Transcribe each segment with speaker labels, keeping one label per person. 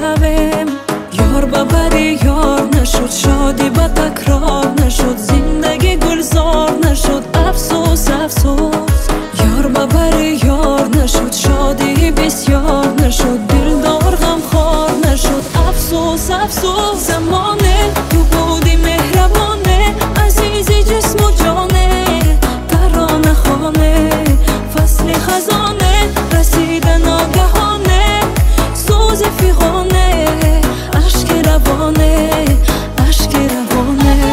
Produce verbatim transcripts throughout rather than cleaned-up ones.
Speaker 1: شویم. یار ببری یار نشد، شادی با تکرار نشد، زندگی گلزار نشد، افسوس افسوس. یار ببری یار نشد، شادی بسیار نشد، دلدار غمخوار نشد، افسوس افسوس. زمانه تو بودی مهربانه، عزیزی جسم و جانه، ترانه خانه، فصل خزانه، رسیده ناگهانه، سوز فیغانه، اشک روانه، اشک روانه.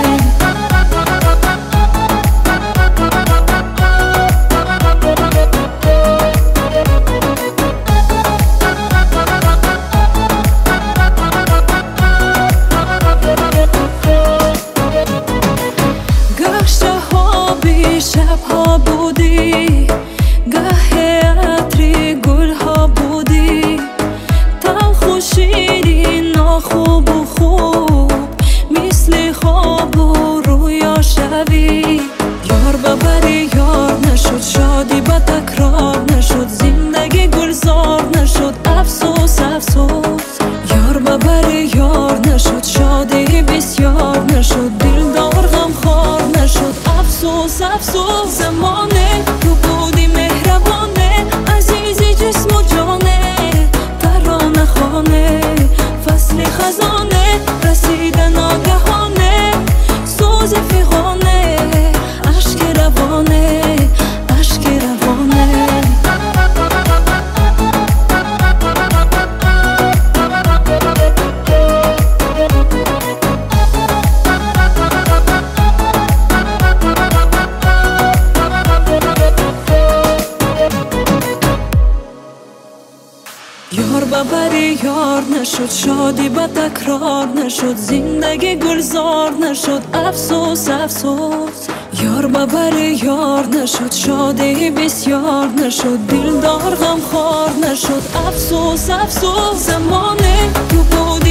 Speaker 1: گه شهابی شبها بودی، گه عطری گلها بودی، تلخ و شیرین ناخوب و خوب، مثل خواب و رویا شوی. یار ببری یار نشد، شادی با تکرار نشد، زندگی گلزار نشد، افسوس افسوس. یار ببری یار نشد، شادی بسیار نشد، دلدار غمخوار نشد، افسوس افسوس. زمانه تو بودی مهربانه، عزیزی جسم و جانه، ترانه خانه، فصل خزانه، رسیده ناگهانه، سوز فیغانه، اشک روانه، اشک روانه. یار ببری یار نشد، شادی با تکرار نشد، زندگی گلزار نشد، افسوس افسوس. یار ببری یار نشد، شادی بسیار نشد، دلدار غمخوار نشد، افسوس افسوس. زمانه تو بودی